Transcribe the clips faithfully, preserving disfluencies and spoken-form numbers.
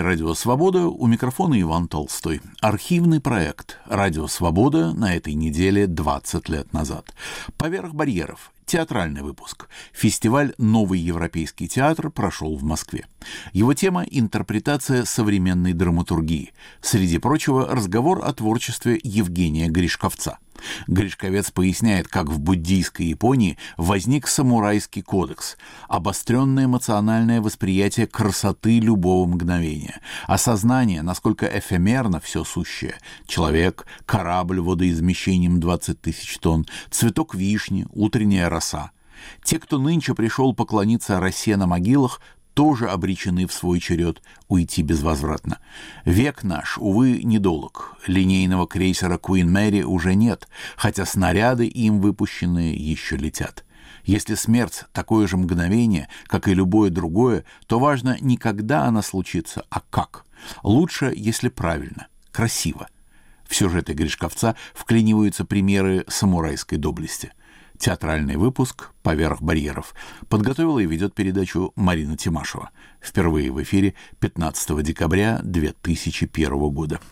«Радио Свобода», у микрофона Иван Толстой. Архивный проект «Радио Свобода» на этой неделе двадцать лет назад. «Поверх барьеров». Театральный выпуск. Фестиваль «Новый европейский театр» прошел в Москве. Его тема – интерпретация современной драматургии. Среди прочего, разговор о творчестве Евгения Гришковца. Гришковец поясняет, как в буддийской Японии возник самурайский кодекс, обостренное эмоциональное восприятие красоты любого мгновения, осознание, насколько эфемерно все сущее – человек, корабль водоизмещением двадцать тысяч тонн, цветок вишни, утренняя роса. Те, кто нынче пришел поклониться росе на могилах, тоже обречены в свой черед уйти безвозвратно. Век наш, увы, недолог. Линейного крейсера Queen Mary уже нет, хотя снаряды, им выпущенные, еще летят. Если смерть – такое же мгновение, как и любое другое, то важно не когда она случится, а как. Лучше, если правильно, красиво. В сюжеты Гришковца вклиниваются примеры самурайской доблести. Театральный выпуск «Поверх барьеров». Подготовила и ведет передачу Марина Тимашева. Впервые в эфире пятнадцатого декабря две тысячи первого года.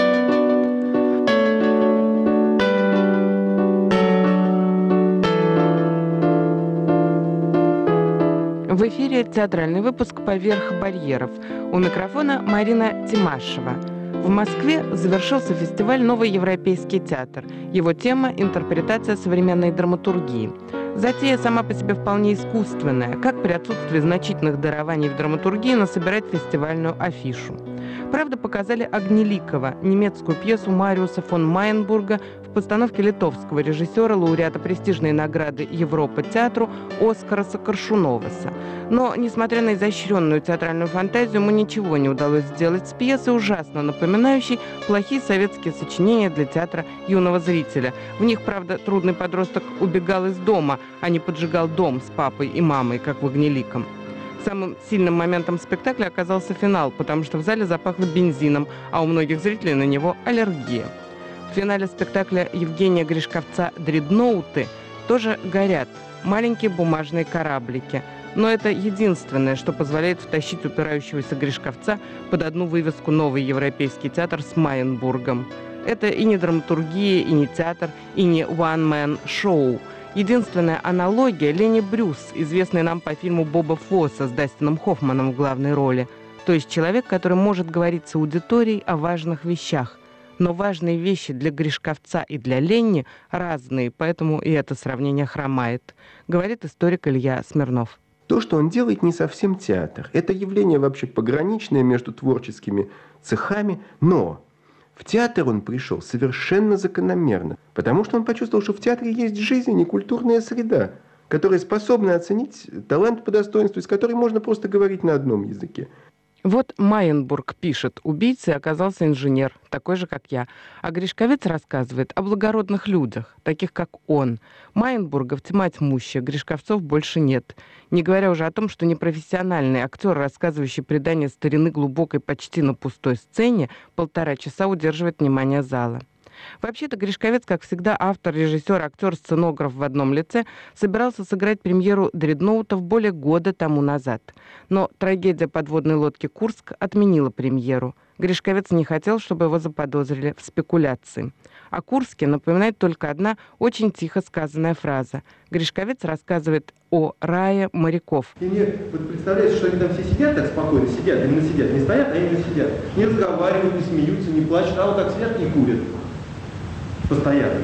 В эфире театральный выпуск «Поверх барьеров». У микрофона Марина Тимашева. В Москве завершился фестиваль «Новый европейский театр». Его тема – интерпретация современной драматургии. Затея сама по себе вполне искусственная, как при отсутствии значительных дарований в драматургии насобирать фестивальную афишу. Правда, показали «Огнеликова», немецкую пьесу Мариуса фон Майенбурга в постановке литовского режиссера, лауреата престижной награды Европа театру Оскараса Коршуноваса. Но, несмотря на изощренную театральную фантазию, ему ничего не удалось сделать с пьесой, ужасно напоминающей плохие советские сочинения для театра юного зрителя. В них, правда, трудный подросток убегал из дома, а не поджигал дом с папой и мамой, как в «Огнеликом». Самым сильным моментом спектакля оказался финал, потому что в зале запахло бензином, а у многих зрителей на него аллергия. В финале спектакля Евгения Гришковца «Дредноуты» тоже горят маленькие бумажные кораблики. Но это единственное, что позволяет втащить упирающегося Гришковца под одну вывеску «Новый европейский театр» с Майенбургом. Это и не драматургия, и не театр, и не one-man-шоу. Единственная аналогия – Ленни Брюс, известный нам по фильму Боба Фосса с Дастином Хоффманом в главной роли. То есть человек, который может говорить с аудиторией о важных вещах. Но важные вещи для Гришковца и для Ленни разные, поэтому и это сравнение хромает, говорит историк Илья Смирнов. То, что он делает, не совсем театр. Это явление вообще пограничное между творческими цехами, но в театр он пришел совершенно закономерно, потому что он почувствовал, что в театре есть жизнь и культурная среда, которая способна оценить талант по достоинству, с которой можно просто говорить на одном языке. Вот Майенбург пишет: убийцей оказался инженер, такой же, как я. А Гришковец рассказывает о благородных людях, таких, как он. Майенбургов тьма тьмущая, Гришковцов больше нет. Не говоря уже о том, что непрофессиональный актер, рассказывающий предание старины глубокой почти на пустой сцене, полтора часа удерживает внимание зала. Вообще-то Гришковец, как всегда, автор, режиссер, актер, сценограф в одном лице, собирался сыграть премьеру «Дредноутов» более года тому назад. Но трагедия подводной лодки «Курск» отменила премьеру. Гришковец не хотел, чтобы его заподозрили в спекуляции. О Курске напоминает только одна очень тихо сказанная фраза. Гришковец рассказывает о рае моряков. И мне вот представляется, что они там все сидят так спокойно, сидят, именно сидят, не стоят, а именно сидят. Не разговаривают, не смеются, не плачут, а вот так сидят и курят. Постоянно.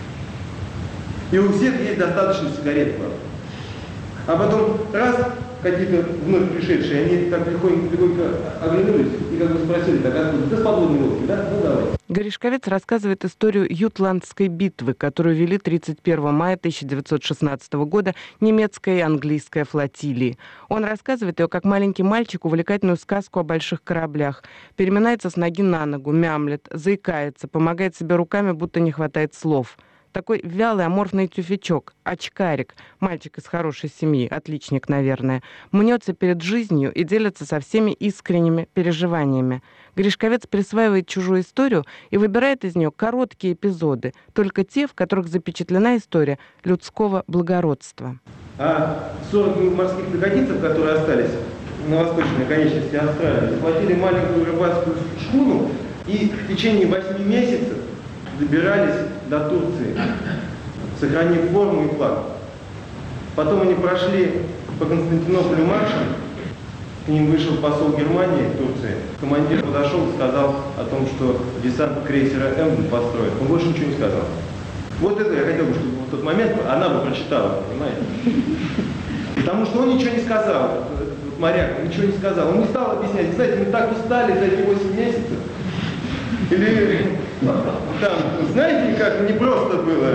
И у всех есть достаточно сигарет, правда. А потом раз, какие-то вновь пришедшие, они так легонько оглянулись и как бы спросили, так откуда? Да с подводной лодки, да? Ну давай. Гришковец рассказывает историю Ютландской битвы, которую вели тридцать первого мая тысяча девятьсот шестнадцатого года немецкая и английская флотилии. Он рассказывает ее как маленький мальчик увлекательную сказку о больших кораблях. Переминается с ноги на ногу, мямлет, заикается, помогает себе руками, будто не хватает слов. Такой вялый аморфный тюфячок, очкарик, мальчик из хорошей семьи, отличник, наверное, мнется перед жизнью и делится со всеми искренними переживаниями. Гришковец присваивает чужую историю и выбирает из нее короткие эпизоды, только те, в которых запечатлена история людского благородства. А сорок морских пехотинцев, которые остались на восточной конечности Австралии, захватили маленькую рыбацкую шхуну и в течение восьми месяцев добирались до Турции, сохранив форму и флаг. Потом они прошли по Константинополю маршем, к ним вышел посол Германии в Турции. Командир подошел и сказал о том, что десант крейсера «Эмден» построен. Он больше ничего не сказал. Вот это я хотел бы, чтобы в тот момент она бы прочитала, понимаете? Потому что он ничего не сказал, этот моряк, он ничего не сказал. Он не стал объяснять. Кстати, мы так устали за эти восемь месяцев. Или там, знаете, как непросто было.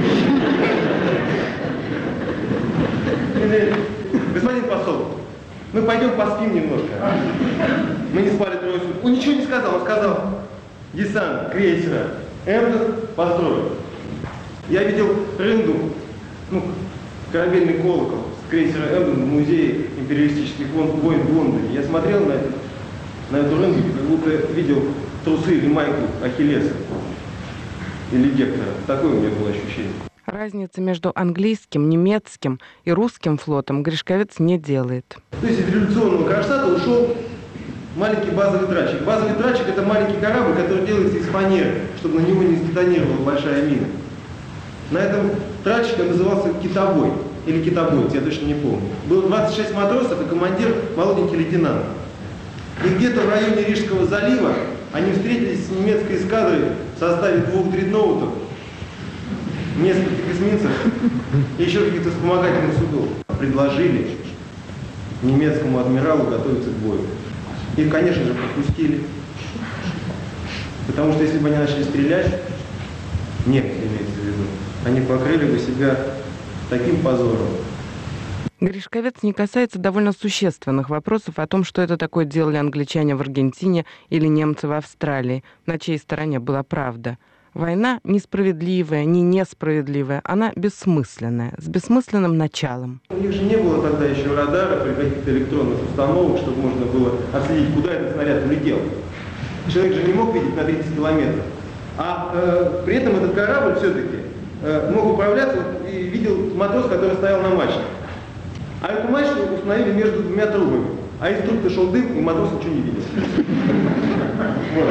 Или, господин посол, мы пойдем поспим немножко. Мы не спали трое суток. Он ничего не сказал, он сказал, десант крейсера «Эмден» построен. Я видел рынду, ну, корабельный колокол с крейсера «Эмден» в музее империалистических войн в Лондоне. Я смотрел на, это, на эту рынду, как будто видел трусы или майку Ахиллеса или Гектора. Такое у меня было ощущение. Разницы между английским, немецким и русским флотом Гришковец не делает. То есть из революционного Кронштадта ушел маленький базовый тральщик. Базовый тральщик — это маленький корабль, который делается из фанеры, чтобы на него не сдетонировала большая мина. На этом тральщике назывался китобой, или китобойц, я точно не помню. Было двадцать шесть матросов и командир молоденький лейтенант. И где-то в районе Рижского залива они встретились с немецкой эскадрой в составе двух дредноутов, нескольких эсминцев и еще каких-то вспомогательных судов. Предложили немецкому адмиралу готовиться к бою. Их, конечно же, пропустили. Потому что если бы они начали стрелять, немцы имеется в виду, они покрыли бы себя таким позором. Гришковец не касается довольно существенных вопросов о том, что это такое делали англичане в Аргентине или немцы в Австралии, на чьей стороне была правда. Война несправедливая, не несправедливая, она бессмысленная, с бессмысленным началом. У них же не было тогда еще радаров или каких-то электронных установок, чтобы можно было отследить, куда этот снаряд улетел. Человек же не мог видеть на тридцать километров. А э, при этом этот корабль все-таки э, мог управляться, и видел матрос, который стоял на мачте. А эту мачту установили между двумя трубами. А из труб-то шел дым, и матрос ничего не видел. Вот.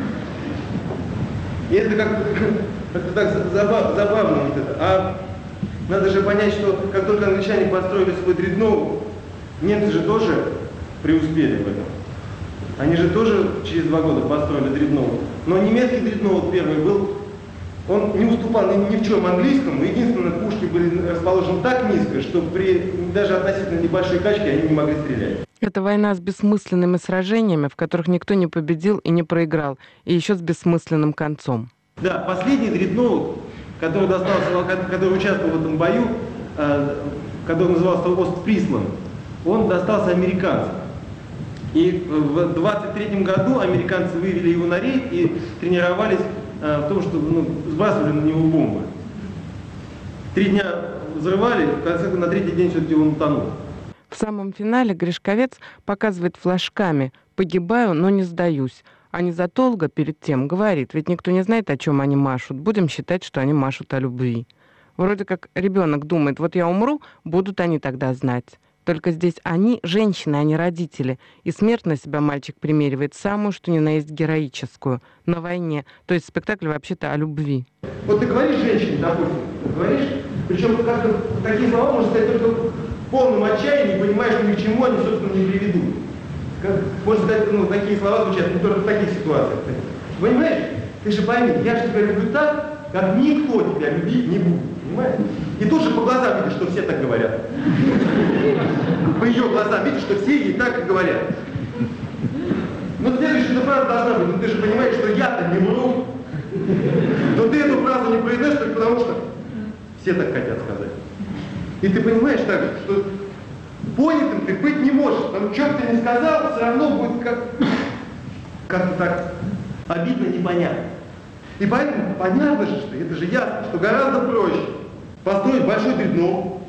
И это как-то как так забав, забавно вот это. А надо же понять, что как только англичане построили свой дредноут, немцы же тоже преуспели в этом. Они же тоже через два года построили дредноут. Но немецкий дредноут первый был, он не уступал ни, ни в чем английскому. Единственное, пушки были расположены так низко, что при даже относительно небольшой качке они не могли стрелять. Это война с бессмысленными сражениями, в которых никто не победил и не проиграл, и еще с бессмысленным концом. Да, последний дредноут, который достался, который участвовал в этом бою, который назывался Остфрисланд, он достался американцам. И в двадцать третьем году американцы вывели его на рейд и тренировались в том, что ну, сбрасывали на него бомбы. Три дня взрывали, в конце на третий день все-таки он утонул. В самом финале Гришковец показывает флажками «погибаю, но не сдаюсь». А незадолго перед тем говорит, ведь никто не знает, о чем они машут. Будем считать, что они машут о любви. Вроде как ребенок думает, вот я умру, будут они тогда знать. Только здесь они женщины, а не родители. И смерть на себя мальчик примеривает самую, что ни на есть героическую, на войне. То есть спектакль вообще-то о любви. Вот ты говоришь женщине, допустим, говоришь, причем как-то такие слова можно сказать только в полном отчаянии, понимаешь, что ни к чему они, собственно, не приведут. Как, можно сказать, ну, такие слова звучат не только в таких ситуациях. Понимаешь? Ты же пойми, я же тебя люблю так, как никто тебя любить не будет. Понимаешь? И тут же по глазам видишь, что все так говорят. По ее глазам видишь, что все ей так и говорят. Но следующая фраза должна быть, ну ты же понимаешь, что я-то не вру. Но ты эту фразу не произносишь только потому, что все так хотят сказать. И ты понимаешь так, что понятым ты быть не можешь. Потому что ты не сказал, все равно будет как как-то так обидно, непонятно. И поэтому понятно же, что это же ясно, что гораздо проще построить большой дредноут,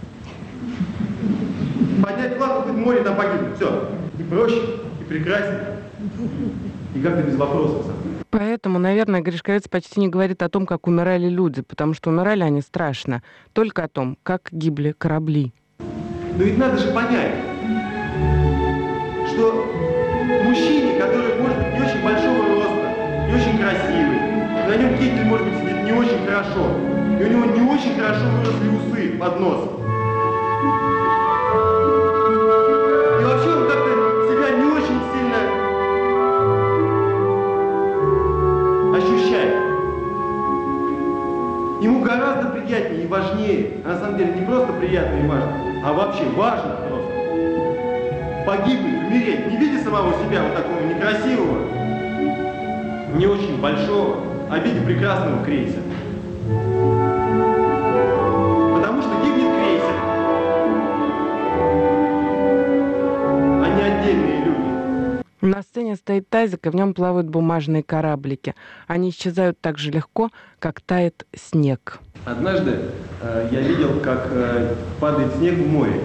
поднять флаг, хоть в море там погибнуть. Все. И проще, и прекраснее, и как-то без вопросов. Поэтому, наверное, Гришковец почти не говорит о том, как умирали люди, потому что умирали они страшно, только о том, как гибли корабли. Но ведь надо же понять, что мужчине, который может быть не очень большого роста, не очень красивый, на нем китель, может быть, сидит не очень хорошо, и у него не очень хорошо выросли усы под нос. И вообще он как-то себя не очень сильно ощущает. Ему гораздо приятнее и важнее, а на самом деле не просто приятно и важно, а вообще важно просто погибнуть, умереть, не видя самого себя вот такого некрасивого, не очень большого, а в виде прекрасного крейсера. Потому что гибнет крейсер, а не отдельные люди. На сцене стоит тазик, и в нем плавают бумажные кораблики. Они исчезают так же легко, как тает снег. Однажды э, я видел, как э, падает снег в море.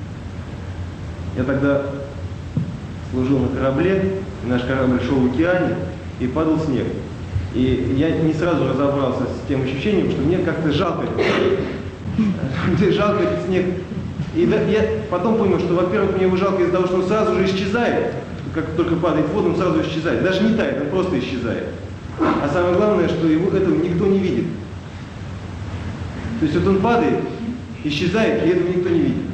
Я тогда служил на корабле, и наш корабль шел в океане, и падал снег. И я не сразу разобрался с тем ощущением, что мне как-то жалко этот, жалко этот снег. И да, я потом понял, что, во-первых, мне его жалко из-за того, что он сразу же исчезает. Как только падает в воду, он сразу исчезает. Даже не тает, он просто исчезает. А самое главное, что его этого никто не видит. То есть вот он падает, исчезает, и этого никто не видит.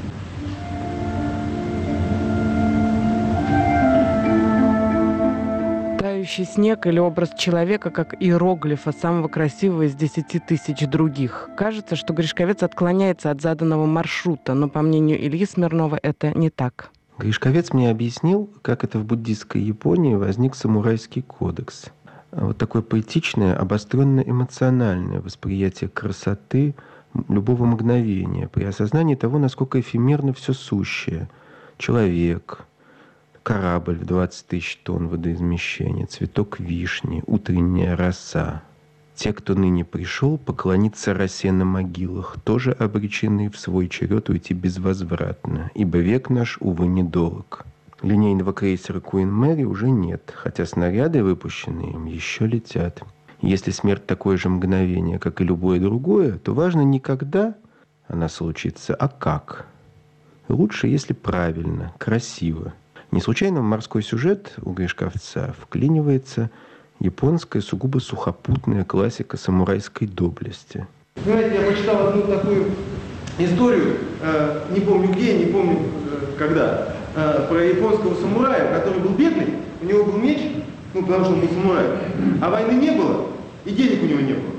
Тающий снег или образ человека как иероглифа, самого красивого из десяти тысяч других. Кажется, что Гришковец отклоняется от заданного маршрута, но, по мнению Ильи Смирнова, это не так. Гришковец мне объяснил, как это в буддистской Японии возник самурайский кодекс. Вот такое поэтичное, обостренно-эмоциональное восприятие красоты любого мгновения при осознании того, насколько эфемерно все сущее. Человек, корабль в двадцать тысяч тонн водоизмещения, цветок вишни, утренняя роса. Те, кто ныне пришел поклониться росе на могилах, тоже обречены в свой черед уйти безвозвратно, ибо век наш, увы, недолг. Линейного крейсера Queen Mary уже нет, хотя снаряды, выпущенные им, еще летят. Если смерть такое же мгновение, как и любое другое, то важно не когда она случится, а как. Лучше, если правильно, красиво. Не случайно в морской сюжет у Гришковца вклинивается японская сугубо сухопутная классика самурайской доблести. Знаете, я прочитал одну такую историю, э, не помню где, не помню э, когда, э, про японского самурая, который был бедный, у него был меч, ну потому что он был самурай, а войны не было, и денег у него не было.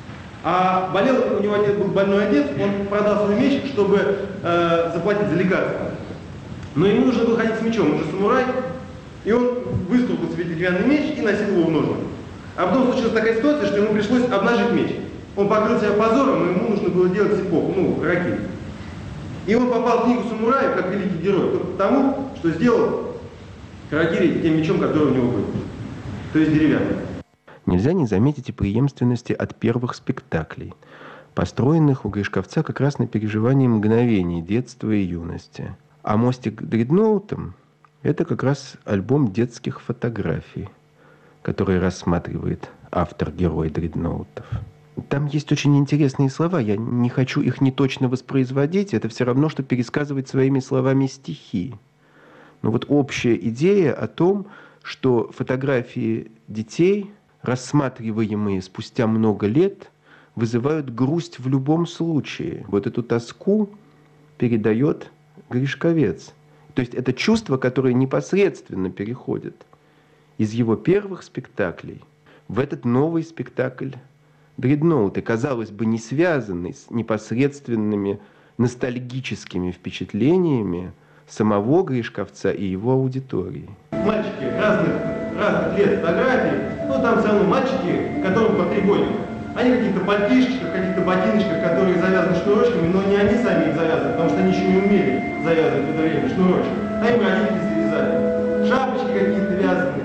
А болел, у него отец был больной отец, он продал свой меч, чтобы э, заплатить за лекарства. Но ему нужно было ходить с мечом, он же самурай, и он выступил себе деревянный меч и носил его в ножнах. А потом случилась такая ситуация, что ему пришлось обнажить меч. Он покрыл себя позором, но ему нужно было делать сипок, ну, раки. И он попал в книгу самурая как великий герой, только потому, что сделал харакири тем мечом, который у него был. То есть деревянный. Нельзя не заметить и преемственности от первых спектаклей, построенных у Гришковца как раз на переживании мгновений детства и юности. А «Мостик дредноутом» — это как раз альбом детских фотографий, который рассматривает автор-герой дредноутов. Там есть очень интересные слова, я не хочу их неточно воспроизводить, это все равно, что пересказывать своими словами стихи. Но вот общая идея о том, что фотографии детей, рассматриваемые спустя много лет, вызывают грусть в любом случае. Вот эту тоску передает Гришковец. То есть это чувство, которое непосредственно переходит из его первых спектаклей в этот новый спектакль «Дредноут», и, казалось бы, не связанный с непосредственными ностальгическими впечатлениями самого Гришковца и его аудитории. Мальчики разных, разных лет фотографий, ну там все равно мальчики, которым по три годика. Они в каких-то пальтишечках, в каких-то ботиночках, которые завязаны шнурочками, но не они сами их завязывают, потому что они еще не умели завязывать в это время шнурочки. А им родители завязали. Шапочки какие-то вязаные.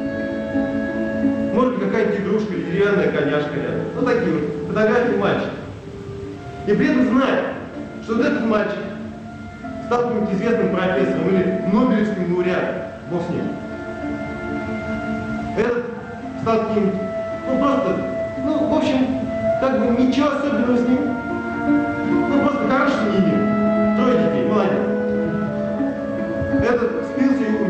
Может быть, какая-то игрушка или деревянная коняшка рядом. Ну, такие вот фотографии мальчиков. И при этом знать, что вот этот мальчик стал каким-нибудь известным профессором или Нобелевским лауреатом. Бог с ним. Этот стал каким-нибудь, ну, просто... Ну, в общем, как бы ничего особенного с ним. Ну, просто хороший семьянин. Трое детей, молодец. Этот спился и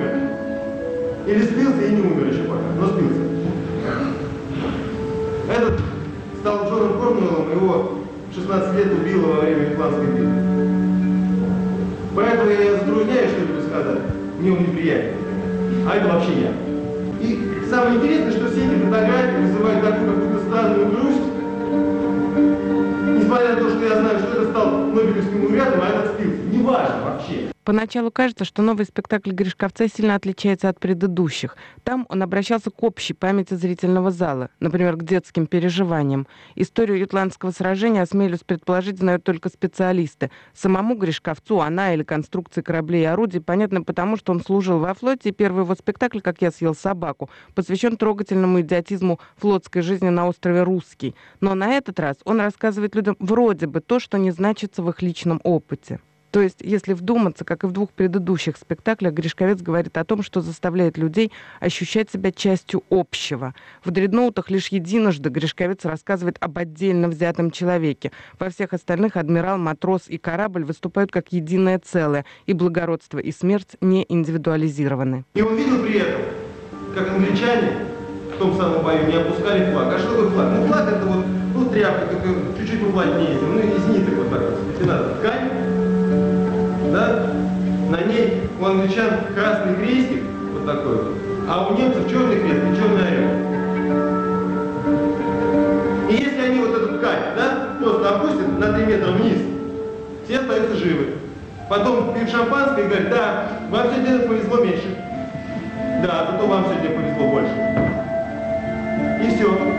стал Джоном Корнуэллом, его в шестнадцать лет убило во время Ютландской битвы. Поэтому я затрудняюсь что-либо сказать. Мне он неприятен. А это вообще я. И самое интересное, что все эти фотографии вызывают такую какую-то странную грусть. Несмотря на то, что я знаю, что это стал Нобелевским лауреатом, а этот Спилберг. Неважно вообще. Поначалу кажется, что новый спектакль Гришковца сильно отличается от предыдущих. Там он обращался к общей памяти зрительного зала, например, к детским переживаниям. Историю ютландского сражения, осмелюсь предположить, знают только специалисты. Самому Гришковцу она или конструкции кораблей и орудий понятно потому, что он служил во флоте, и первый его спектакль «Как я съел собаку» посвящен трогательному идиотизму флотской жизни на острове Русский. Но на этот раз он рассказывает людям вроде бы то, что не значится в их личном опыте. То есть, если вдуматься, как и в двух предыдущих спектаклях, Гришковец говорит о том, что заставляет людей ощущать себя частью общего. В «Дредноутах» лишь единожды Гришковец рассказывает об отдельно взятом человеке. Во всех остальных адмирал, матрос и корабль выступают как единое целое, и благородство и смерть не индивидуализированы. И он видел при этом, как англичане в том самом бою не опускали флаг. А что такое флаг? Ну, флаг это вот, ну, тряпка, только чуть-чуть поплотнее, ну, из ниток вот так вот, если надо, ткань. Да? На ней у англичан красный крестик, вот такой вот, а у немцев черный крест и черный орел. И если они вот эту ткань, да, просто опустят на три метра вниз, все остаются живы. Потом пьют шампанское и говорят: да, вам сегодня повезло меньше. Да, зато вам сегодня повезло больше. И все.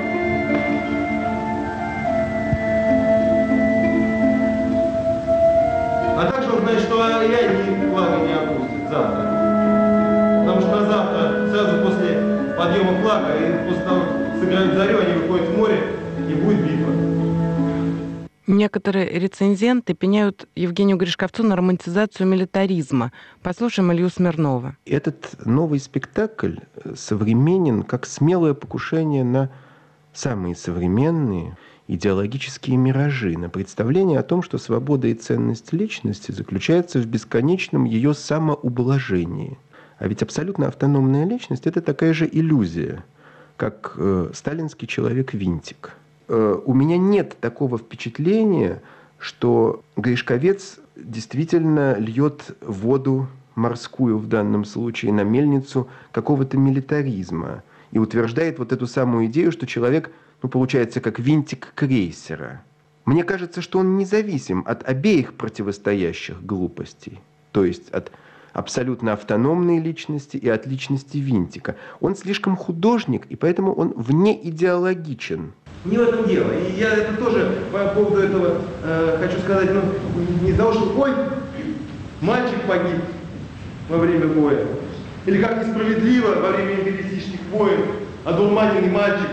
А также он знает, что и они флага не опустят завтра. Потому что на завтра, сразу после подъема флага, и после того, как сыграют зарю, они выходят в море, и будет битва. Некоторые рецензенты пеняют Евгению Гришковцу на романтизацию милитаризма. Послушаем Илью Смирнова. Этот новый спектакль современен как смелое покушение на самые современные идеологические миражи, на представление о том, что свобода и ценность личности заключается в бесконечном ее самоублажении. А ведь абсолютно автономная личность – это такая же иллюзия, как э, сталинский человек-винтик. Э, у меня нет такого впечатления, что Гришковец действительно льет воду морскую в данном случае на мельницу какого-то милитаризма и утверждает вот эту самую идею, что человек, ну, получается, как винтик крейсера. Мне кажется, что он независим от обеих противостоящих глупостей, то есть от абсолютно автономной личности и от личности винтика. Он слишком художник, и поэтому он внеидеологичен. Не в этом дело. И я это тоже по поводу этого э, хочу сказать, ну, не из-за того, что ой, мальчик погиб во время боя. Или как несправедливо во время империалистических войн одурманенный мальчик.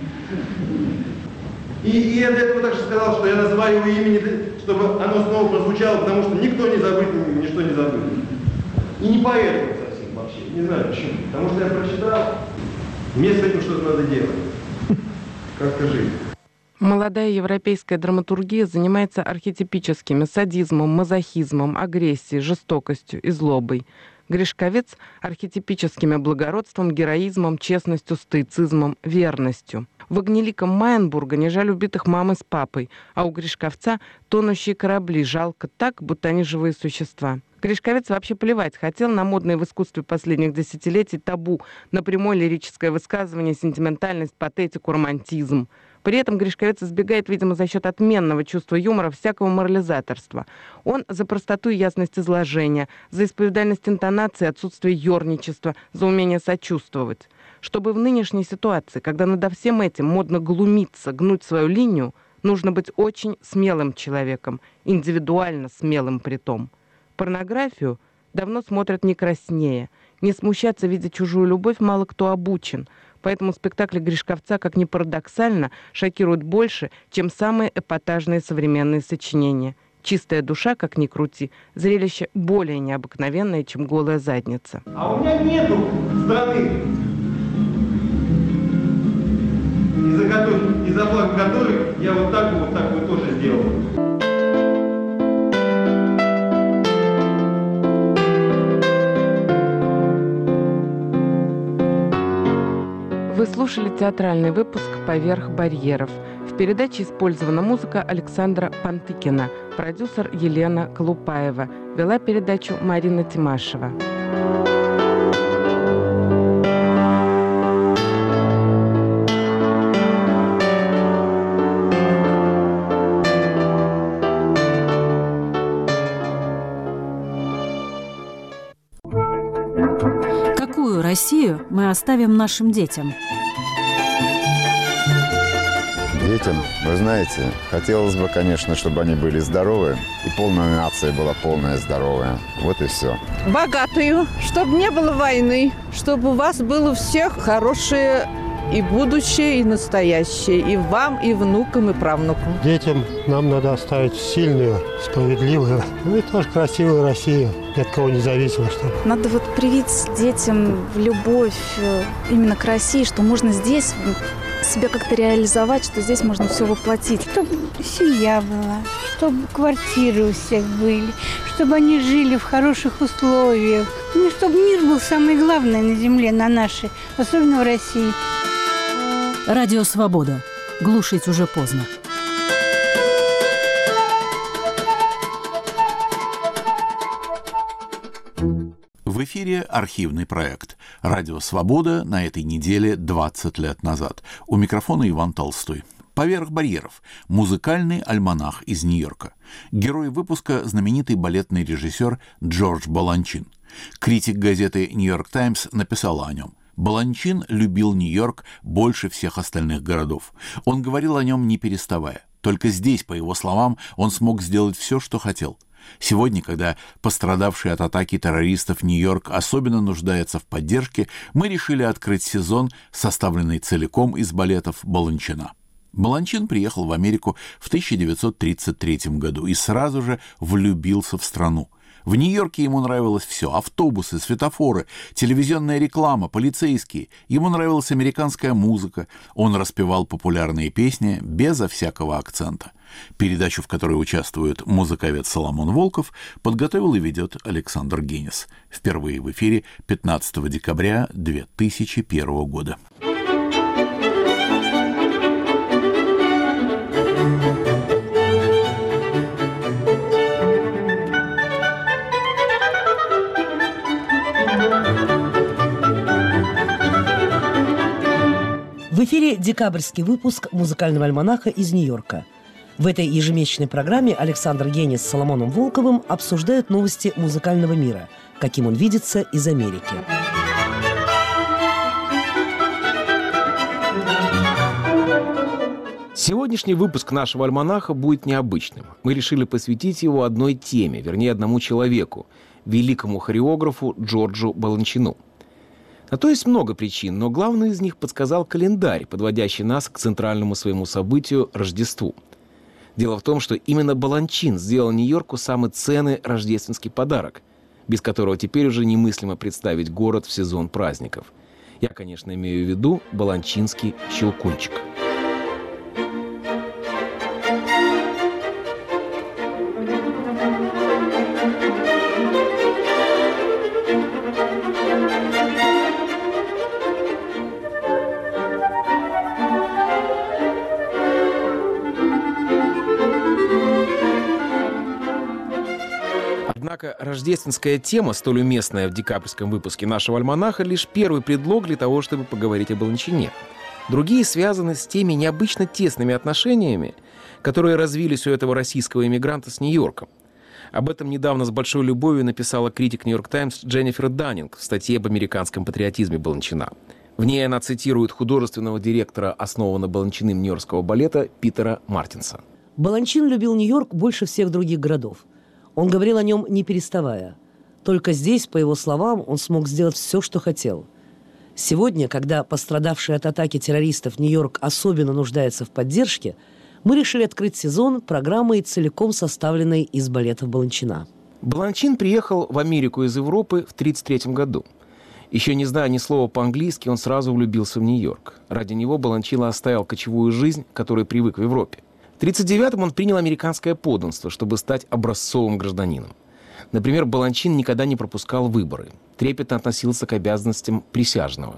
И, и я для этого также сказал, что я называю его имени, чтобы оно снова прозвучало, потому что никто не забыт, ничто не забыто. И не поэтому совсем вообще, не знаю почему. Потому что я прочитал, мне с этим что-то надо делать. Как-то жить. Молодая европейская драматургия занимается архетипическими садизмом, мазохизмом, агрессией, жестокостью и злобой. Гришковец – архетипическими благородством, героизмом, честностью, стоицизмом, верностью. В «Огнеликом Майенбурга» не жаль убитых мамы с папой, а у Гришковца тонущие корабли, жалко так, будто они живые существа. Гришковец вообще плевать хотел на модные в искусстве последних десятилетий табу, на прямое лирическое высказывание, сентиментальность, патетику, романтизм. При этом Гришковец избегает, видимо, за счет отменного чувства юмора всякого морализаторства. Он за простоту и ясность изложения, за исповедальность интонации, отсутствие ерничества, за умение сочувствовать. Чтобы в нынешней ситуации, когда над всем этим модно глумиться, гнуть свою линию, нужно быть очень смелым человеком, индивидуально смелым притом. Порнографию давно смотрят не краснее. Не смущаться, видя чужую любовь, мало кто обучен. Поэтому спектакли Гришковца, как ни парадоксально, шокируют больше, чем самые эпатажные современные сочинения. «Чистая душа», как ни крути, зрелище более необыкновенное, чем голая задница. А у меня нету страны, из-за которой, из-за блага которой я вот так вот, так вот тоже сделал. Вы слушали театральный выпуск «Поверх барьеров». В передаче использована музыка Александра Пантыкина, продюсер Елена Колупаева. Вела передачу Марина Тимашева. Какую Россию мы оставим нашим детям? Детям, вы знаете, хотелось бы, конечно, чтобы они были здоровы, и полная нация была полная здоровая. Вот и все. Богатую, чтобы не было войны, чтобы у вас было у всех хорошее и будущее, и настоящее, и вам, и внукам, и правнукам. Детям нам надо оставить сильную, справедливую, ну и тоже красивую Россию, ни от кого не зависимо. Чтобы... Надо вот привить детям любовь именно к России, что можно здесь себя как-то реализовать, что здесь можно все воплотить. Чтобы семья была, чтобы квартиры у всех были, чтобы они жили в хороших условиях. Ну, чтобы мир был самое главное на земле, на нашей, особенно в России. Радио «Свобода». Глушить уже поздно. В эфире архивный проект «Радио Свобода» на этой неделе двадцать лет назад. У микрофона Иван Толстой. «Поверх барьеров» – музыкальный альманах из Нью-Йорка. Герой выпуска – знаменитый балетный режиссер Джордж Баланчин. Критик газеты «Нью-Йорк Таймс» написал о нем. Баланчин любил Нью-Йорк больше всех остальных городов. Он говорил о нем не переставая. Только здесь, по его словам, он смог сделать все, что хотел. Сегодня, когда пострадавший от атаки террористов Нью-Йорк особенно нуждается в поддержке, мы решили открыть сезон, составленный целиком из балетов Баланчина. Баланчин приехал в Америку в тысяча девятьсот тридцать третьем году и сразу же влюбился в страну. В Нью-Йорке ему нравилось все – автобусы, светофоры, телевизионная реклама, полицейские. Ему нравилась американская музыка. Он распевал популярные песни безо всякого акцента. Передачу, в которой участвует музыковед Соломон Волков, подготовил и ведет Александр Генис. Впервые в эфире пятнадцатого декабря две тысячи первого года. В эфире декабрьский выпуск музыкального альманаха из Нью-Йорка. В этой ежемесячной программе Александр Генис с Соломоном Волковым обсуждают новости музыкального мира, каким он видится из Америки. Сегодняшний выпуск нашего альманаха будет необычным. Мы решили посвятить его одной теме, вернее, одному человеку, великому хореографу Джорджу Баланчину. На то есть много причин, но главный из них подсказал календарь, подводящий нас к центральному своему событию – Рождеству. Дело в том, что именно Баланчин сделал Нью-Йорку самый ценный рождественский подарок, без которого теперь уже немыслимо представить город в сезон праздников. Я, конечно, имею в виду баланчинский щелкунчик. Однако рождественская тема, столь уместная в декабрьском выпуске нашего альманаха, лишь первый предлог для того, чтобы поговорить о Баланчине. Другие связаны с теми необычно тесными отношениями, которые развились у этого российского эмигранта с Нью-Йорком. Об этом недавно с большой любовью написала критик «Нью-Йорк Таймс» Дженнифер Даннинг в статье об американском патриотизме Баланчина. В ней она цитирует художественного директора основанного Баланчиным Нью-Йоркского балета Питера Мартинса. Баланчин любил Нью-Йорк больше всех других городов. Он говорил о нем не переставая. Только здесь, по его словам, он смог сделать все, что хотел. Сегодня, когда пострадавший от атаки террористов Нью-Йорк особенно нуждается в поддержке, мы решили открыть сезон программой, целиком составленной из балетов Баланчина. Баланчин приехал в Америку из Европы в тысяча девятьсот тридцать третьем году. Еще не зная ни слова по-английски, он сразу влюбился в Нью-Йорк. Ради него Баланчин оставил кочевую жизнь, к которой привык в Европе. В тысяча девятьсот тридцать девятом он принял американское подданство, чтобы стать образцовым гражданином. Например, Баланчин никогда не пропускал выборы, трепетно относился к обязанностям присяжного.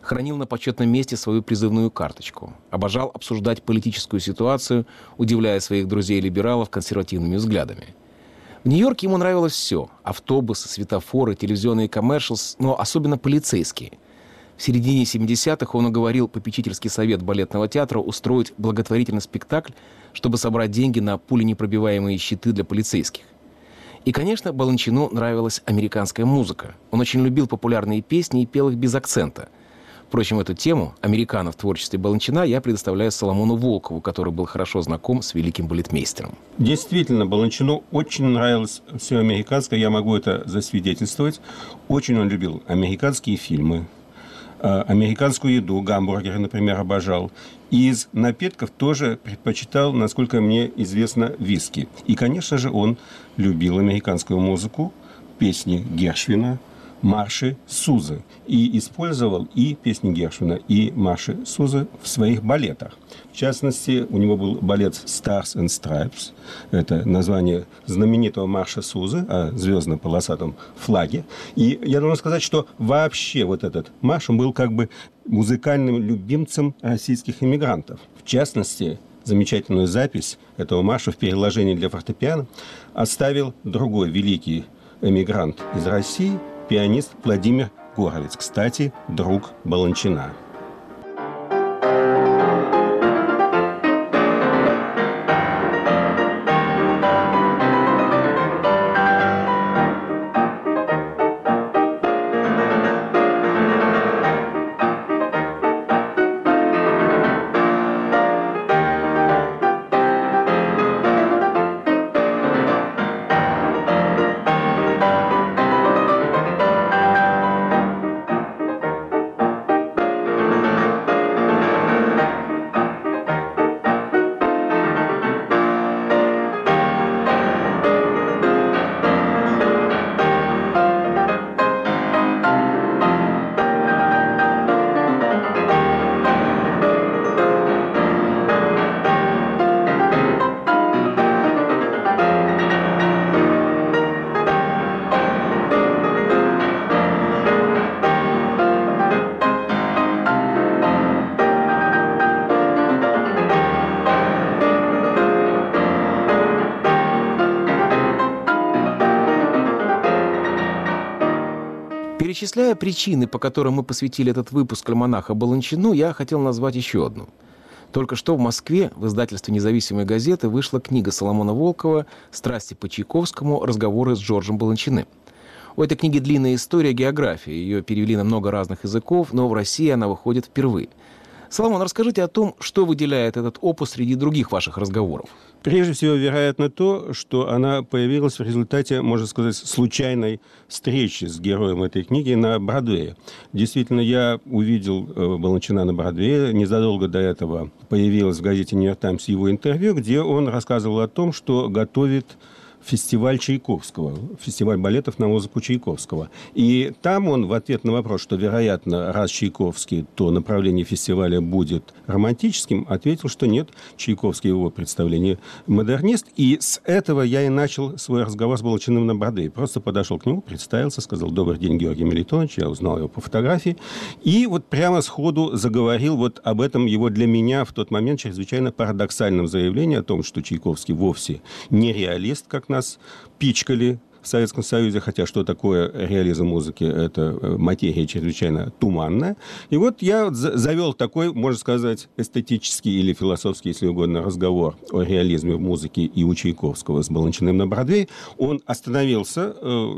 Хранил на почетном месте свою призывную карточку. Обожал обсуждать политическую ситуацию, удивляя своих друзей-либералов консервативными взглядами. В Нью-Йорке ему нравилось все – автобусы, светофоры, телевизионные коммершалс, но особенно полицейские. В середине семидесятых он уговорил попечительский совет балетного театра устроить благотворительный спектакль, чтобы собрать деньги на пуленепробиваемые щиты для полицейских. И, конечно, Баланчину нравилась американская музыка. Он очень любил популярные песни и пел их без акцента. Впрочем, эту тему, американо в творчестве Баланчина, я предоставляю Соломону Волкову, который был хорошо знаком с великим балетмейстером. Действительно, Баланчину очень нравилось все американское, я могу это засвидетельствовать. Очень он любил американские фильмы, американскую еду, гамбургеры, например, обожал. И из напитков тоже предпочитал, насколько мне известно, виски. И, конечно же, он любил американскую музыку, песни Гершвина, марши Сузы. И использовал и песни Гершвина, и марши Сузы в своих балетах. В частности, у него был балет «Stars and Stripes». Это название знаменитого марша Сузы о звездно-полосатом флаге. И я должен сказать, что вообще вот этот марш, он был как бы музыкальным любимцем российских эмигрантов. В частности, замечательную запись этого марша в переложении для фортепиано оставил другой великий эмигрант из России, пианист Владимир Горовец, кстати, друг Баланчина. Перечисляя причины, по которым мы посвятили этот выпуск альманаха Баланчину, я хотел назвать еще одну. Только что в Москве в издательстве «Независимой газеты» вышла книга Соломона Волкова «Страсти по Чайковскому. Разговоры с Джорджем Баланчиным». У этой книги длинная история географии. Ее перевели на много разных языков, но в России она выходит впервые. Соломон, расскажите о том, что выделяет этот опус среди других ваших разговоров. Прежде всего, вероятно, то, что она появилась в результате, можно сказать, случайной встречи с героем этой книги на Бродвее. Действительно, я увидел Баланчина на Бродвее. Незадолго до этого появилось в газете «Нью-Йорк Таймс» его интервью, где он рассказывал о том, что готовит фестиваль Чайковского, фестиваль балетов на музыку Чайковского. И там он в ответ на вопрос, что, вероятно, раз Чайковский, то направление фестиваля будет романтическим, ответил, что нет, Чайковский его представление модернист. И с этого я и начал свой разговор с Баланчиным на Бродвее. Просто подошел к нему, представился, сказал: «Добрый день, Георгий Мелитонович». Я узнал его по фотографии. И вот прямо сходу заговорил вот об этом его для меня в тот момент чрезвычайно парадоксальном заявлении о том, что Чайковский вовсе не реалист, как нас пичкали в Советском Союзе, хотя что такое реализм музыки, это материя чрезвычайно туманная. И вот я завел такой, можно сказать, эстетический или философский, если угодно, разговор о реализме в музыке и у Чайковского с Баланчиным на Бродвее. Он остановился,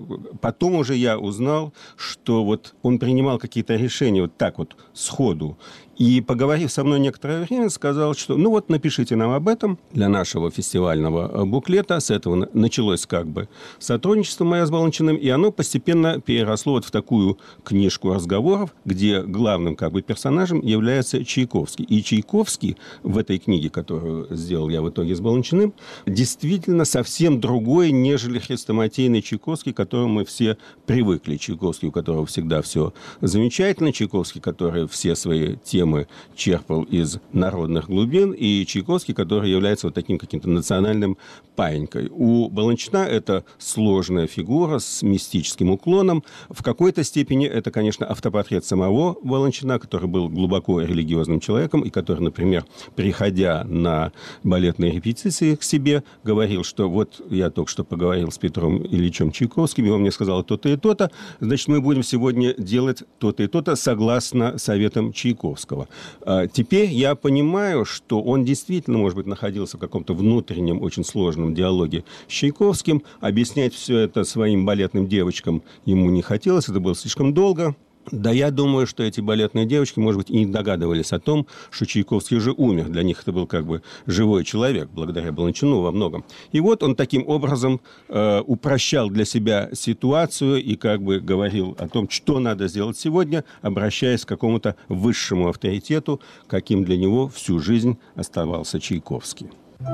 потом уже я узнал, что вот он принимал какие-то решения вот так вот сходу. И, поговорив со мной некоторое время, сказал, что ну вот напишите нам об этом для нашего фестивального буклета. С этого началось как бы сотрудничество мое с Баланчиным, и оно постепенно переросло вот в такую книжку разговоров, где главным как бы персонажем является Чайковский. И Чайковский в этой книге, которую сделал я в итоге с Баланчиным, действительно совсем другой, нежели хрестоматийный Чайковский, к которому мы все привыкли. Чайковский, у которого всегда все замечательно, Чайковский, который все свои темы темы черпал из народных глубин, и Чайковский, который является вот таким каким-то национальным паинькой. У Баланчина это сложная фигура с мистическим уклоном. В какой-то степени это, конечно, автопортрет самого Баланчина, который был глубоко религиозным человеком, и который, например, приходя на балетные репетиции к себе, говорил, что вот я только что поговорил с Петром Ильичем Чайковским, и он мне сказал то-то и то-то, значит, мы будем сегодня делать то-то и то-то согласно советам Чайковского. А теперь я понимаю, что он действительно, может быть, находился в каком-то внутреннем, очень сложном диалоге с Чайковским. Объяснять все это своим балетным девочкам ему не хотелось, это было слишком долго. Да, я думаю, что эти балетные девочки, может быть, и не догадывались о том, что Чайковский уже умер. Для них это был как бы живой человек, благодаря Баланчину во многом. И вот он таким образом э, упрощал для себя ситуацию и как бы говорил о том, что надо сделать сегодня, обращаясь к какому-то высшему авторитету, каким для него всю жизнь оставался Чайковский.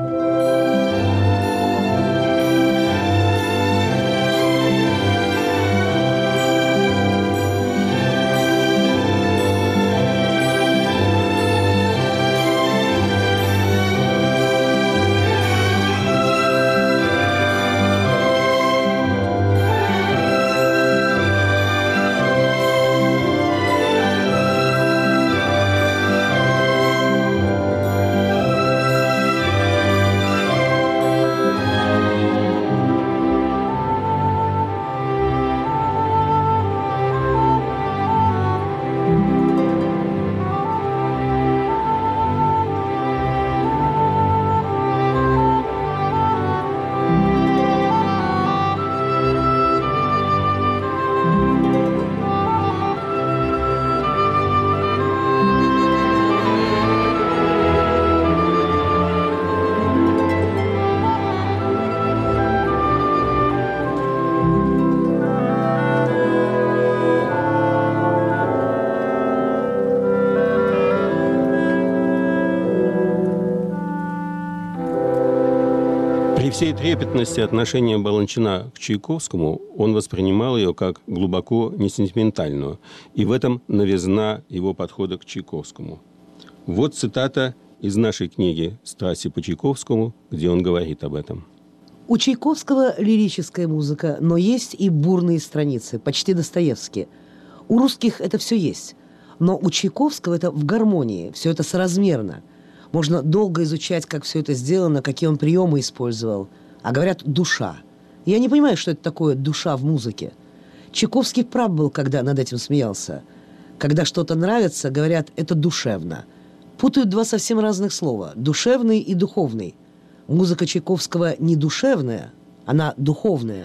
При всей трепетности отношения Баланчина к Чайковскому он воспринимал ее как глубоко несентиментальную. И в этом новизна его подхода к Чайковскому. Вот цитата из нашей книги «Страсти по Чайковскому», где он говорит об этом. У Чайковского лирическая музыка, но есть и бурные страницы, почти Достоевские. У русских это все есть. Но у Чайковского это в гармонии, все это соразмерно. Можно долго изучать, как все это сделано, какие он приемы использовал. А говорят «душа». Я не понимаю, что это такое «душа» в музыке. Чайковский прав был, когда над этим смеялся. Когда что-то нравится, говорят «это душевно». Путают два совсем разных слова – «душевный» и «духовный». Музыка Чайковского не душевная, она духовная.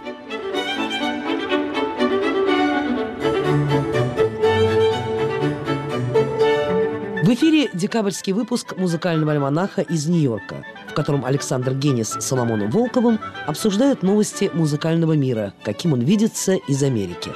В эфире декабрьский выпуск музыкального альманаха из Нью-Йорка, в котором Александр Генис с Соломоном Волковым обсуждают новости музыкального мира, каким он видится из Америки.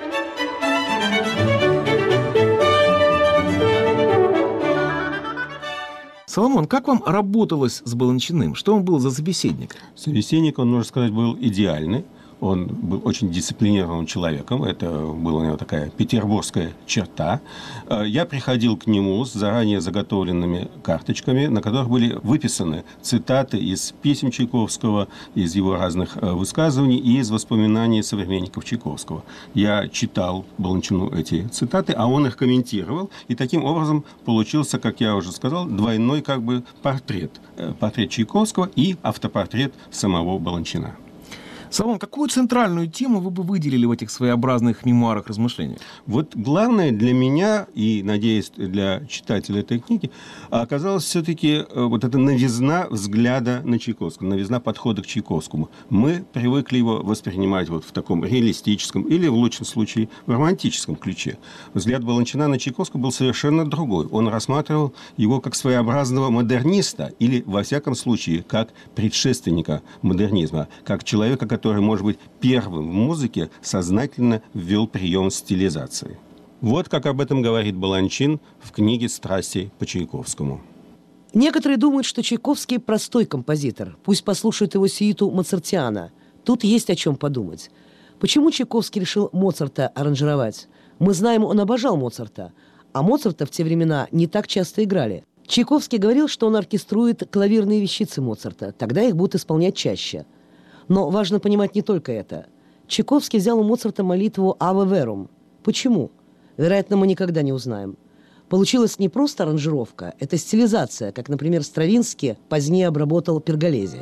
Соломон, как вам работалось с Баланчиным? Что он был за собеседник? Собеседник, он, можно сказать, был идеальный. Он был очень дисциплинированным человеком. Это была у него такая петербургская черта. Я приходил к нему с заранее заготовленными карточками, на которых были выписаны цитаты из песен Чайковского, из его разных высказываний и из воспоминаний современников Чайковского. Я читал Баланчину эти цитаты, а он их комментировал. И таким образом получился, как я уже сказал, двойной как бы портрет. Портрет Чайковского и автопортрет самого Баланчина. Соломон, какую центральную тему вы бы выделили в этих своеобразных мемуарах размышления? Вот главное для меня, и, надеюсь, для читателя этой книги, оказалась все-таки вот эта новизна взгляда на Чайковского, новизна подхода к Чайковскому. Мы привыкли его воспринимать вот в таком реалистическом или, в лучшем случае, в романтическом ключе. Взгляд Баланчина на Чайковского был совершенно другой. Он рассматривал его как своеобразного модерниста или, во всяком случае, как предшественника модернизма, как человека, который который, может быть, первым в музыке сознательно ввел прием стилизации. Вот как об этом говорит Баланчин в книге «Страсти по Чайковскому». Некоторые думают, что Чайковский простой композитор. Пусть послушают его сюиту Моцартиана. Тут есть о чем подумать. Почему Чайковский решил Моцарта аранжировать? Мы знаем, он обожал Моцарта. А Моцарта в те времена не так часто играли. Чайковский говорил, что он оркеструет клавирные вещицы Моцарта, тогда их будут исполнять чаще. Но важно понимать не только это. Чайковский взял у Моцарта молитву «Аве Верум». Почему? Вероятно, мы никогда не узнаем. Получилась не просто аранжировка, это стилизация, как, например, Стравинский позднее обработал Перголези.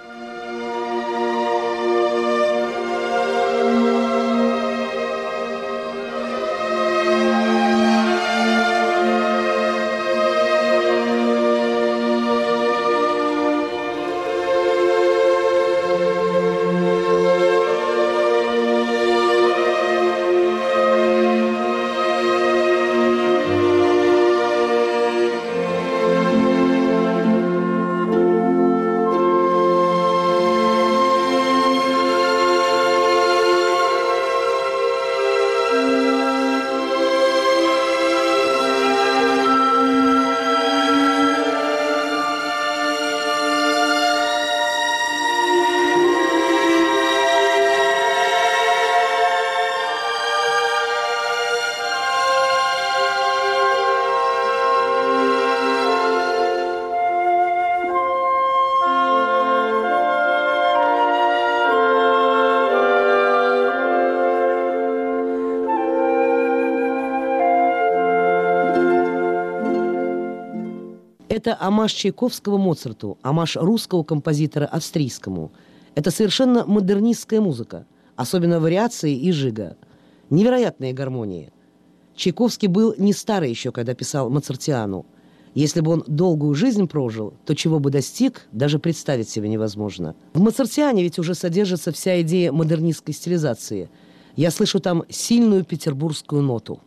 Это омаж Чайковского Моцарту, омаж русского композитора австрийскому. Это совершенно модернистская музыка, особенно вариации и жига. Невероятные гармонии. Чайковский был не старый еще, когда писал Моцартиану. Если бы он долгую жизнь прожил, то чего бы достиг, даже представить себе невозможно. В Моцартиане ведь уже содержится вся идея модернистской стилизации. Я слышу там сильную петербургскую ноту.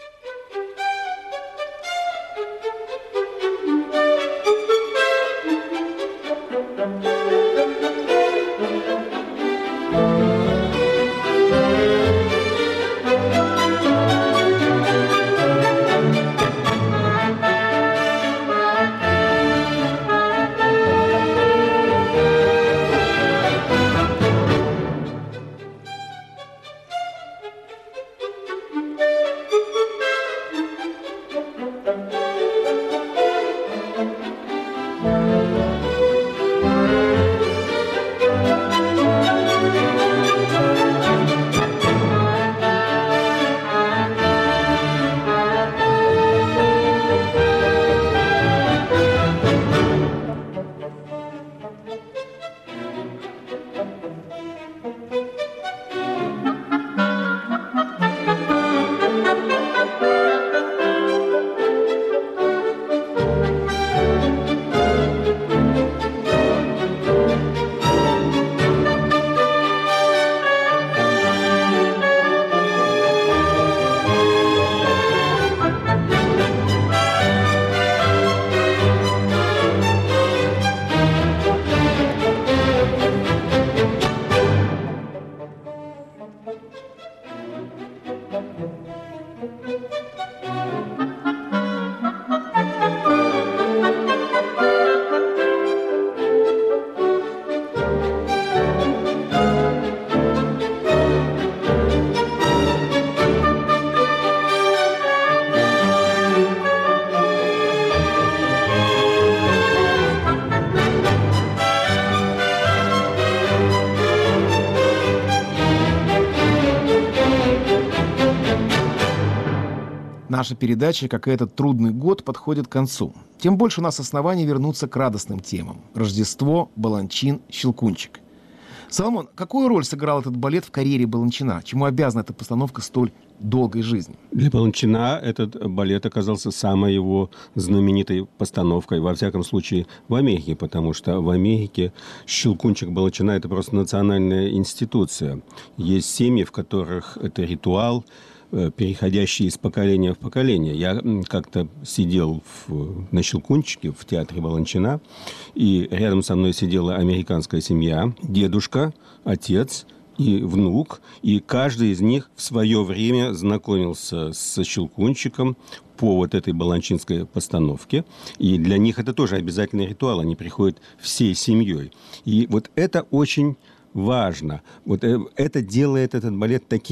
Наша передача, как и этот трудный год, подходит к концу. Тем больше у нас оснований вернуться к радостным темам. Рождество, Баланчин, Щелкунчик. Соломон, какую роль сыграл этот балет в карьере Баланчина? Чему обязана эта постановка столь долгой жизни? Для Баланчина этот балет оказался самой его знаменитой постановкой, во всяком случае, в Америке, потому что в Америке Щелкунчик Баланчина – это просто национальная институция. Есть семьи, в которых это ритуал, переходящий из поколения в поколение. Я как-то сидел в, на Щелкунчике в театре Баланчина, и рядом со мной сидела американская семья, дедушка, отец и внук, и каждый из них в свое время знакомился со Щелкунчиком по вот этой баланчинской постановке. И для них это тоже обязательный ритуал. Они приходят всей семьей. И вот это очень важно. Вот это делает этот балет таким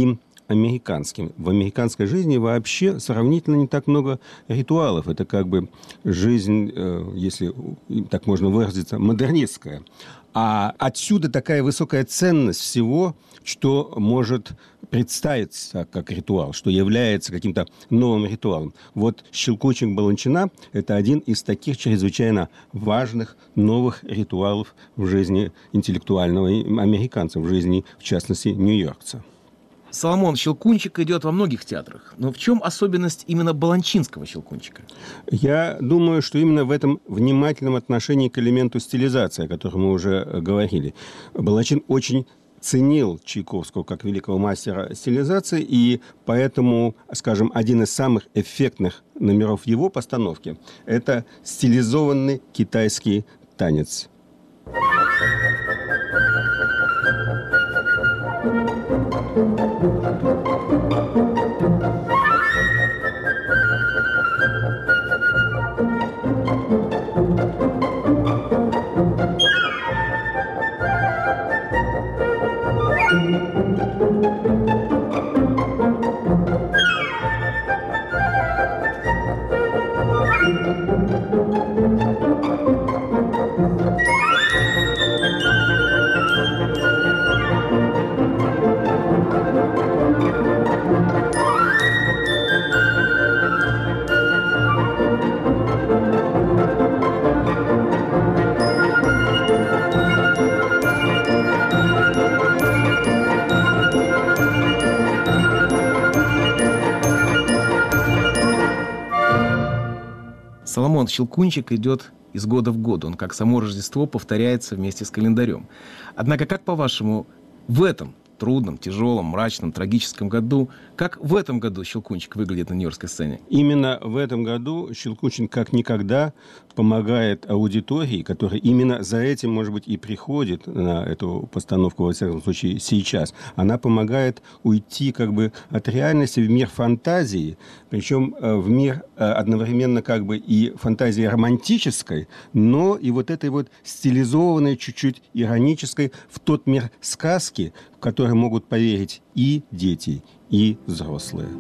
американским. В американской жизни вообще сравнительно не так много ритуалов. Это как бы жизнь, если так можно выразиться, модернистская. А отсюда такая высокая ценность всего, что может представиться как ритуал, что является каким-то новым ритуалом. Вот «Щелкунчик Баланчина» – это один из таких чрезвычайно важных новых ритуалов в жизни интеллектуального американца, в жизни, в частности, нью-йоркца. Соломон, «Щелкунчик» идет во многих театрах. Но в чем особенность именно баланчинского «Щелкунчика»? Я думаю, что именно в этом внимательном отношении к элементу стилизации, о котором мы уже говорили. Баланчин очень ценил Чайковского как великого мастера стилизации, и поэтому, скажем, один из самых эффектных номеров его постановки – это стилизованный китайский танец. Соломон, «Щелкунчик» идет из года в год. Он, как само Рождество, повторяется вместе с календарем. Однако, как по-вашему, в этом трудном, тяжелом, мрачном, трагическом году, как в этом году «Щелкунчик» выглядит на нью-йоркской сцене? Именно в этом году «Щелкунчик» как никогда помогает аудитории, которая именно за этим, может быть, и приходит на эту постановку, во всяком случае, сейчас. Она помогает уйти как бы от реальности в мир фантазии, причем в мир одновременно как бы и фантазии романтической, но и вот этой вот стилизованной, чуть-чуть иронической, в тот мир сказки, в который могут поверить и дети, и взрослые.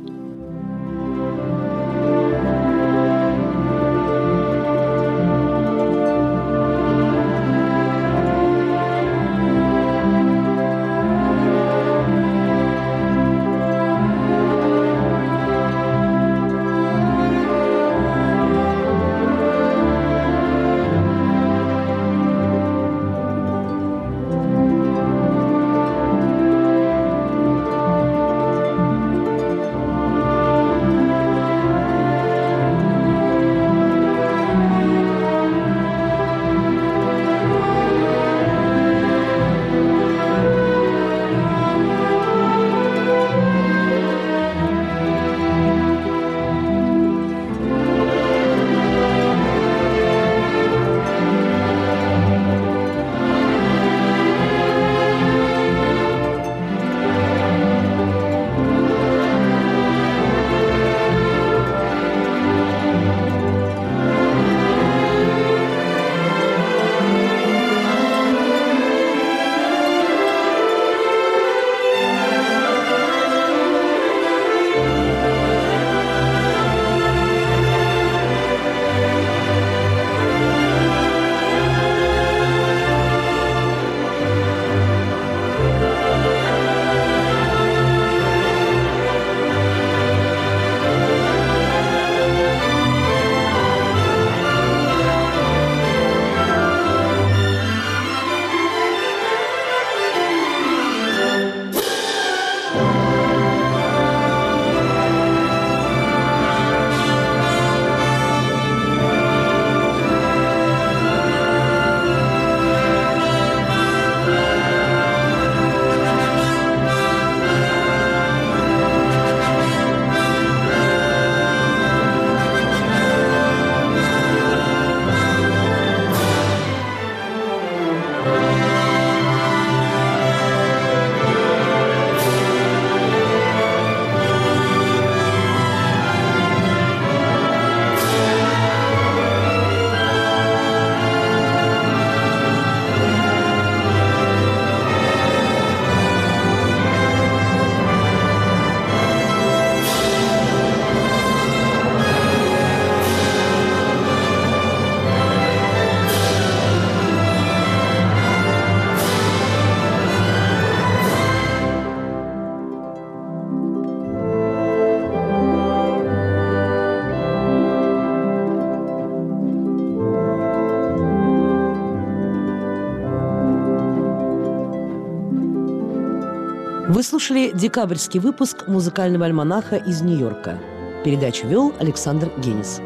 Вы слушали декабрьский выпуск музыкального альманаха из Нью-Йорка. Передачу вел Александр Генис.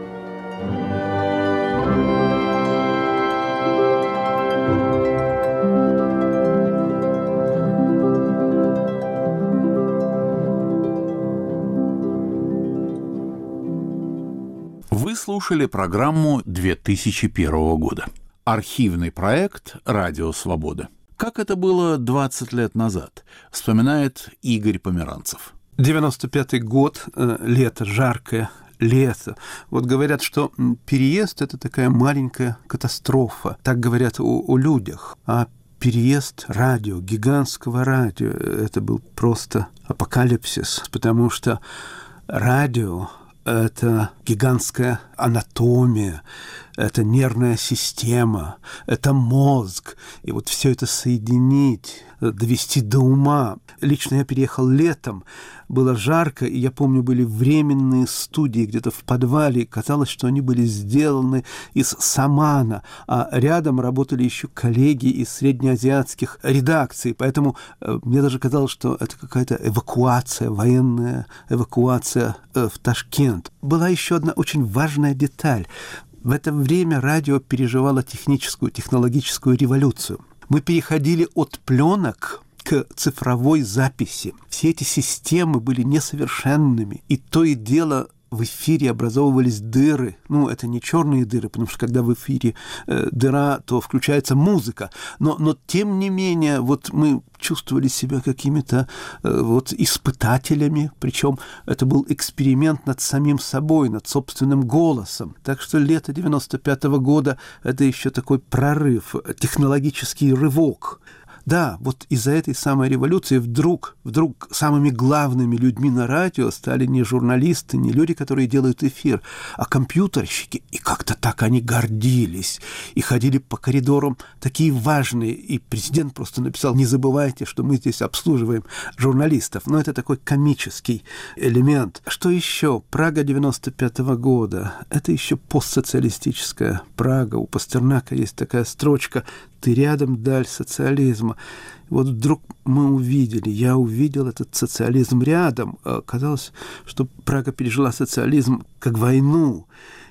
Вы слушали программу две тысячи первого года. Архивный проект «Радио Свобода». Как это было двадцать лет назад, вспоминает Игорь Померанцев. девяносто пятый год, лето, жаркое лето. Вот говорят, что переезд – это такая маленькая катастрофа. Так говорят о, о людях. А переезд радио, гигантского радио – это был просто апокалипсис, потому что радио – это гигантская анатомия, это нервная система, это мозг. И вот все это соединить, довести до ума. Лично я переехал летом, было жарко, и я помню, были временные студии где-то в подвале. Казалось, что они были сделаны из самана, а рядом работали еще коллеги из среднеазиатских редакций. Поэтому э, мне даже казалось, что это какая-то эвакуация, военная эвакуация э, в Ташкент. Была еще одна очень важная деталь. В это время радио переживало техническую, технологическую революцию. Мы переходили от пленок к цифровой записи. Все эти системы были несовершенными, и то и дело в эфире образовывались дыры. Ну, это не черные дыры, потому что когда в эфире э, дыра, то включается музыка. Но, но тем не менее, вот мы чувствовали себя какими-то э, вот испытателями, причем это был эксперимент над самим собой, над собственным голосом. Так что лето девяносто пятого года – это еще такой прорыв, технологический рывок. Да, вот из-за этой самой революции вдруг, вдруг самыми главными людьми на радио стали не журналисты, не люди, которые делают эфир, а компьютерщики. И как-то так они гордились. И ходили по коридорам такие важные. И президент просто написал: не забывайте, что мы здесь обслуживаем журналистов. Но это такой комический элемент. Что еще? Прага девяносто пятого года. Это еще постсоциалистическая Прага. У Пастернака есть такая строчка: «Ты рядом, даль социализма». Вот вдруг мы увидели, я увидел этот социализм рядом. Казалось, что Прага пережила социализм как войну.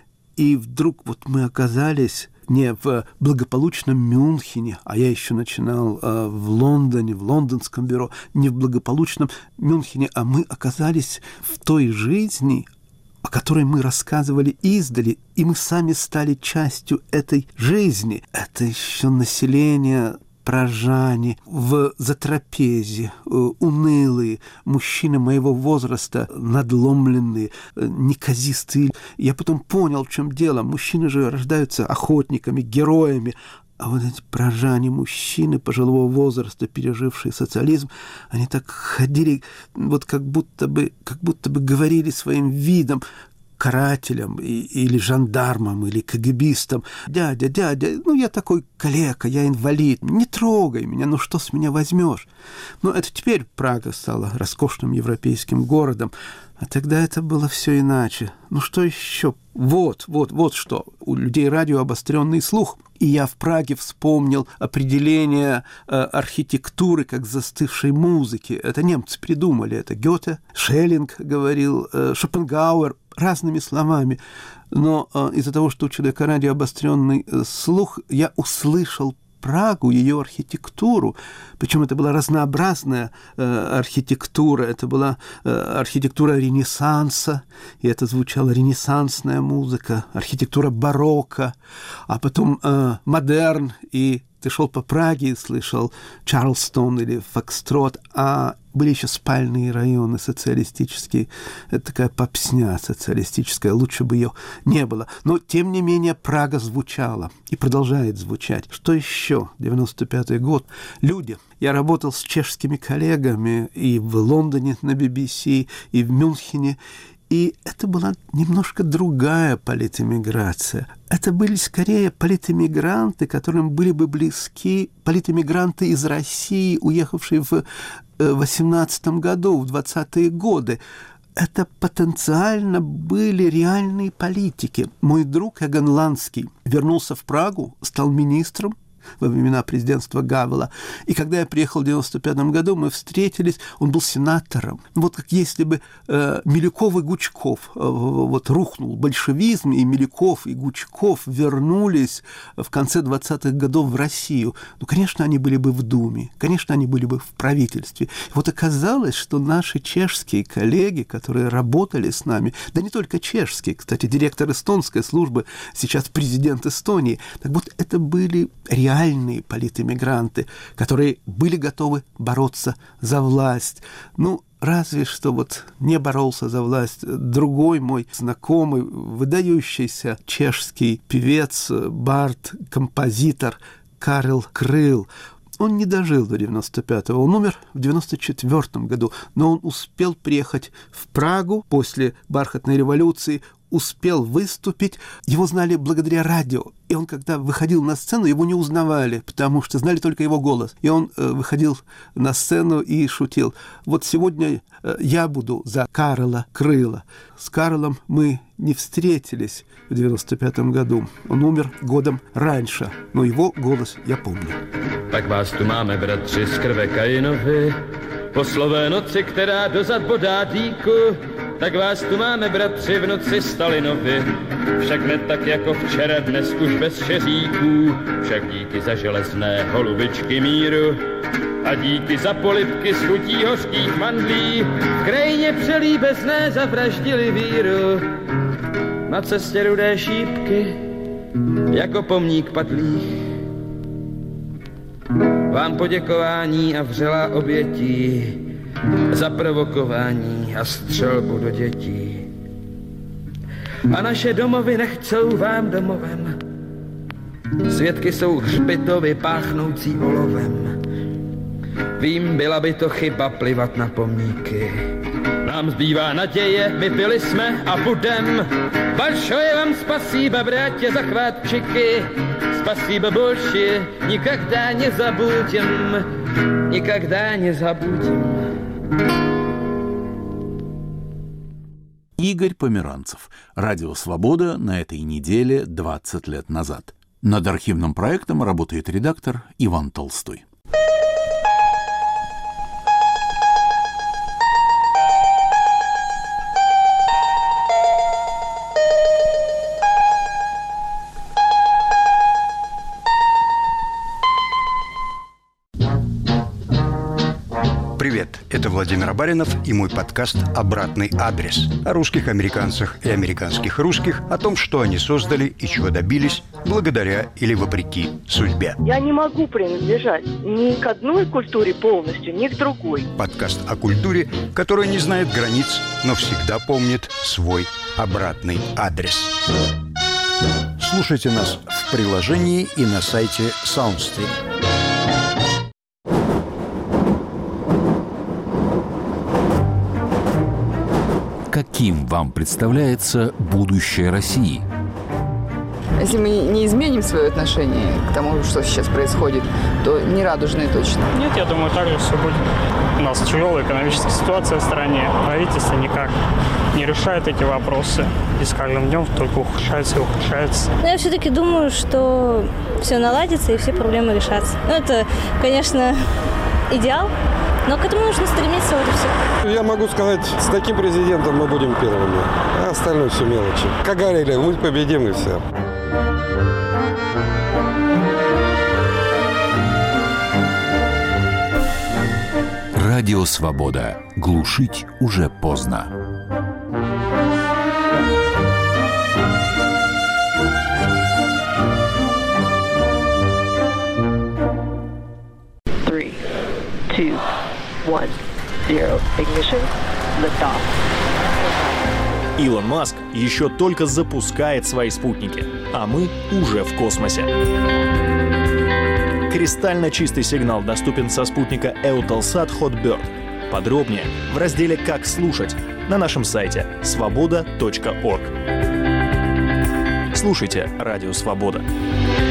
И вдруг вот мы оказались не в благополучном Мюнхене, а я еще начинал э, в Лондоне, в лондонском бюро, не в благополучном Мюнхене, а мы оказались в той жизни, о которой мы рассказывали издали, и мы сами стали частью этой жизни. Это еще население пражане в затрапезе, унылые, мужчины моего возраста, надломленные, неказистые. Я потом понял, в чем дело. Мужчины же рождаются охотниками, героями, а вот эти пражане, мужчины пожилого возраста, пережившие социализм, они так ходили, вот как будто бы, как будто бы говорили своим видом карателям и, или жандармам, или кагибистам: «Дядя, дядя, ну я такой калека, я инвалид, не трогай меня, ну что с меня возьмешь?» Но это теперь Прага стала роскошным европейским городом, а тогда это было все иначе. Ну что еще? Вот, вот, вот что. У людей радио обостренный слух. И я в Праге вспомнил определение э, архитектуры как застывшей музыки. Это немцы придумали. Это Гёте, Шеллинг говорил, э, Шопенгауэр, разными словами. Но э, из-за того, что у человека радио обостренный э, слух, я услышал Прагу, ее архитектуру. Причем это была разнообразная э, архитектура. Это была э, архитектура Ренессанса, и это звучала ренессансная музыка, архитектура барокко, а потом э, модерн, и ты шел по Праге и слышал Чарльстон или Фокстрот, а были еще спальные районы социалистические. Это такая попсня социалистическая, лучше бы ее не было. Но, тем не менее, Прага звучала и продолжает звучать. Что еще? девяносто пятый год. Люди. Я работал с чешскими коллегами и в Лондоне на би би си, и в Мюнхене. И это была немножко другая политэмиграция. Это были скорее политэмигранты, которым были бы близки политэмигранты из России, уехавшие в восемнадцатом году, в двадцатые годы. Это потенциально были реальные политики. Мой друг Эгон Ланский вернулся в Прагу, стал министром, во времена президентства Гавела. И когда я приехал в девяносто пятом году, мы встретились, он был сенатором. Вот как если бы э, Милюков и Гучков, э, вот рухнул большевизм, и Милюков и Гучков вернулись в конце двадцатых годов в Россию. Ну, конечно, они были бы в Думе, конечно, они были бы в правительстве. И вот оказалось, что наши чешские коллеги, которые работали с нами, да не только чешские, кстати, директор эстонской службы, сейчас президент Эстонии, так вот это были реальные политэмигранты, которые были готовы бороться за власть. Ну, разве что вот не боролся за власть другой мой знакомый, выдающийся чешский певец, бард, композитор Карел Крыл. Он не дожил до девяносто пятого, он умер в девяносто четвёртом году, но он успел приехать в Прагу после бархатной революции, успел выступить, его знали благодаря радио. И он, когда выходил на сцену, его не узнавали, потому что знали только его голос. И он э, выходил на сцену и шутил. Вот сегодня э, я буду за Карела Крыла. С Карлом мы не встретились в девяносто пятом году. Он умер годом раньше, но его голос я помню. Tak vás tu máme, bratři, z krve Kainovi, po slové noci, která dozad bodá dýku, tak vás tu máme, bratři, v noci Stalinovi. Však ne tak jako včera, dnes už bez šeříků, však díky za železné holubičky míru a díky za polibky z chutí hořkých mandlí, v krajině přelíbezné zavraždili víru. Na cestě rudé šípky, jako pomník padlých, vám poděkování a vřelá obětí za provokování a střelbu do dětí. A naše domovy nechcou vám domovem. Svědky jsou hřbitovy páchnoucí olovem. Vím, byla by to chyba plivat na pomníky. Nám zbývá naděje, my byli jsme a budem. Большое vám спасибо, bratě, za chvátčiky. Спасибо большое, никогда не забудем, никогда не забудем. Игорь Померанцев. Радио «Свобода» на этой неделе двадцать лет назад. Над архивным проектом работает редактор Иван Толстой. Привет, это Владимир Абаринов и мой подкаст «Обратный адрес» о русских американцах и американских русских, о том, что они создали и чего добились благодаря или вопреки судьбе. Я не могу принадлежать ни к одной культуре полностью, ни к другой. Подкаст о культуре, которая не знает границ, но всегда помнит свой обратный адрес. Слушайте нас в приложении и на сайте SoundStream. Каким вам представляется будущее России? Если мы не изменим свое отношение к тому, что сейчас происходит, то не радужное точно. Нет, я думаю, так же все будет. У нас тяжелая экономическая ситуация в стране. Правительство никак не решает эти вопросы. И с каждым днем только ухудшается и ухудшается. Но я все-таки думаю, что все наладится и все проблемы решатся. Ну, это, конечно, идеал. Но к этому нужно стремиться, вот и все. Я могу сказать, с таким президентом мы будем первыми, а остальное все мелочи. Как говорили, мы победим и все. Радио «Свобода». Глушить уже поздно. Three, two, one, zero. Ignition. Lift off. Илон Маск еще только запускает свои спутники, а мы уже в космосе. Кристально чистый сигнал доступен со спутника Eutelsat Hotbird. Подробнее в разделе «Как слушать» на нашем сайте свобода точка орг. Слушайте «Радио Свобода».